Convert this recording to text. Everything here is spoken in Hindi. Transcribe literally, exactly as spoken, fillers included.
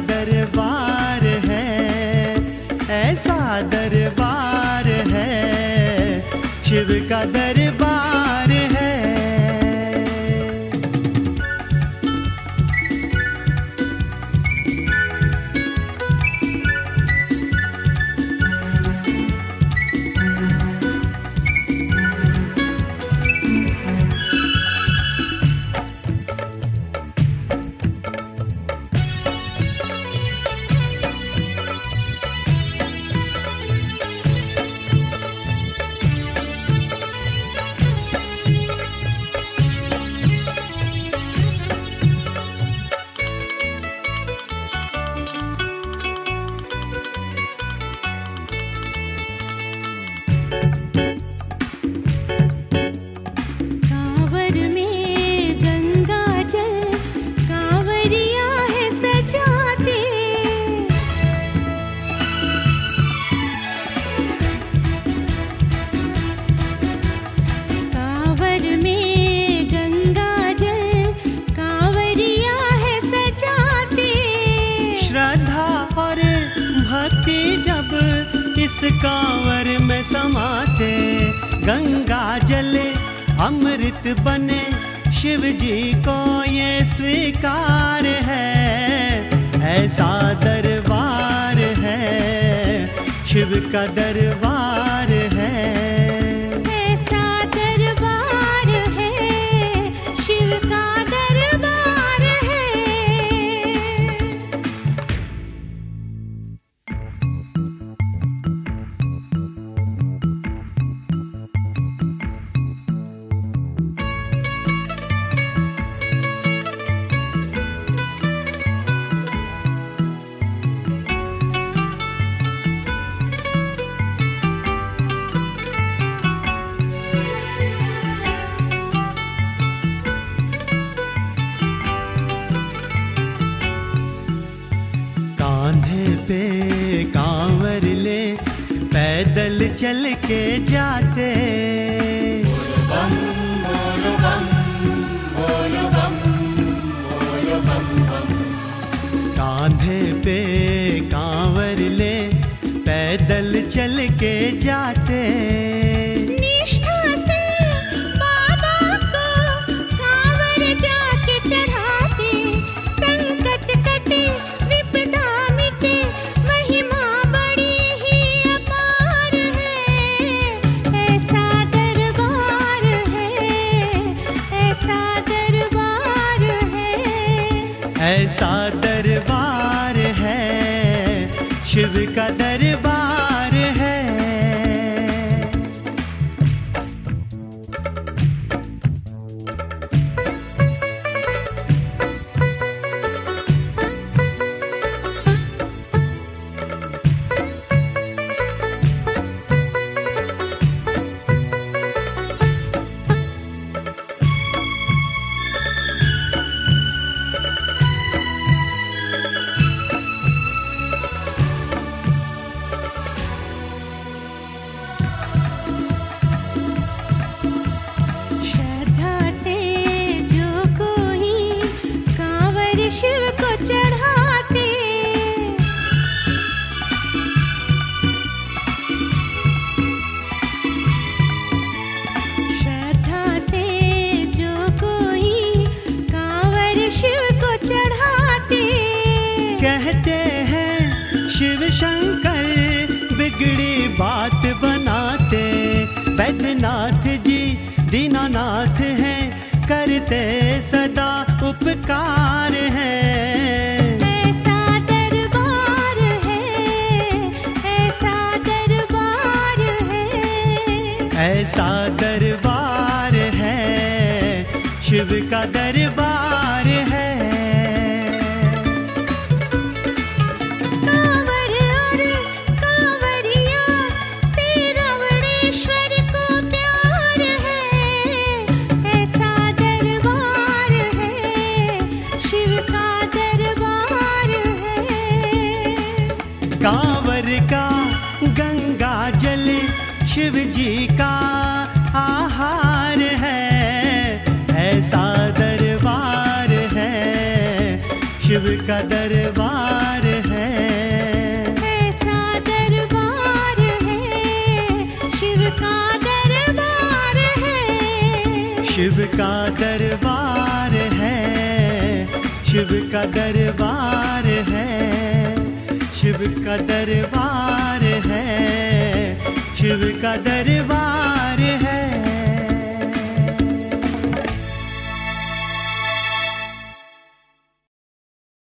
दरबार है, ऐसा दरबार है, शिव का दरबार है। कांवर में समाते, गंगा जल अमृत बने, शिव जी को ये स्वीकार है, ऐसा दरबार है, शिव का दरबार है, ऐसा दरबार है, शिव का दरबार है। कांधे पे कांवर ले पैदल चल के जाते, बोलो बम बोलो बम बोलो बम बोलो बम बम। कांधे पे कांवर ले पैदल चल के जाते, निष्ठा से बाबा को कांवर जाके चढ़ाते, संकट कटे विपदा मिटे, महिमा बड़ी ही अपार है, ऐसा दरबार है, ऐसा दरबार है, ऐसा दरबार है, शिव का दरबार है। श्रद्धा से जो कोई कांवर शिव को चढ़ाते, श्रद्धा से जो कोई कांवर शिव को चढ़ाते, कहते हैं शिव शंकर बिगड़ी बात बनाते, वैद्यनाथ जी दीनानाथ हैं, करते सदा उपकार हैं, ऐसा दरबार है, ऐसा दरबार है, ऐसा दरबार है, शिव का दरबार है। कांवर और कांवरिया से रावणेश्वर को प्यार है, ऐसा दरबार है, शिव का दरबार है। कांवर का गंगा जल शिव जी का आहार है, ऐसा दरबार है, शिव का दरबार शिव का दरबार है, शिव का दरबार है, शिव का दरबार है, शिव का दरबार